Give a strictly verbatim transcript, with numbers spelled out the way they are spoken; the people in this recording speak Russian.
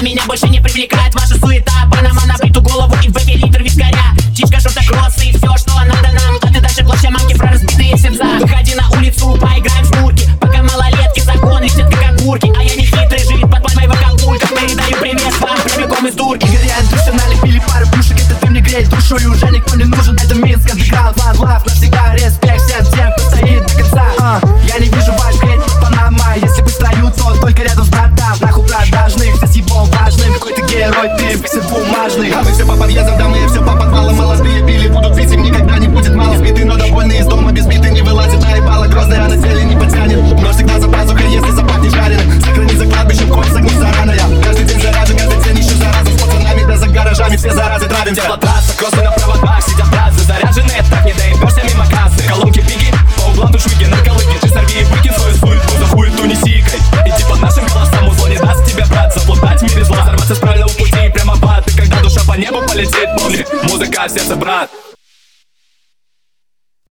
А меня больше не привлекает ваша суета. Панама на бриту голову и в вейпе литр вискаря. Птичка, шорт-кроссы и все, что надо нам. А ты дальше плачь манки про разбитые сердца. Выходи на улицу, поиграем в шнурки. Пока малолетки закон летит как огурки. А я не хитрый, живет под под моего капулька. Передаю привет вам прямиком из дурки. Горят души, налепили пару пушек. Это ты мне греешь душу и уже никто не нужен. Это Минск, андеграунд, one love. Навсегда респект всем тем, кто стоит до конца. uh, Я не вижу ваш хейт, Панама. Если бы в строю, то только рядом с братом. Нахуй продажных, все с его важным. Какой ты герой, ты пиксель бумажный. А мы все по подъездам, да мы все по подвалам. Молодые пили, будут пить, им никогда не будет мало. Сбитый, но довольный, из дома без биты не вылазит. Наебало грозная, а на теле не потянет. Но всегда за пазухой, если запахнет жареным. Сохрани за кладбищем, кровь загни зараная. Каждый день заряжен, каждый день еще зараза. С пацанами, да за гаражами, все заразы травимся. Трасса, кроссы на проводах, сидят бразы заряженные, так не доебешься мимо кассы. Колонки пиги, по углам душмики, нарколыги. Ты сорви и выкинь свою суету, за хуету не сикай. Иди под нашим голосам, узло не даст тебе, брат, заплутать в мире зла. Сорваться с правильного пути прямо в ад. И когда душа по небу полетит, помни, музыка в сердце, брат.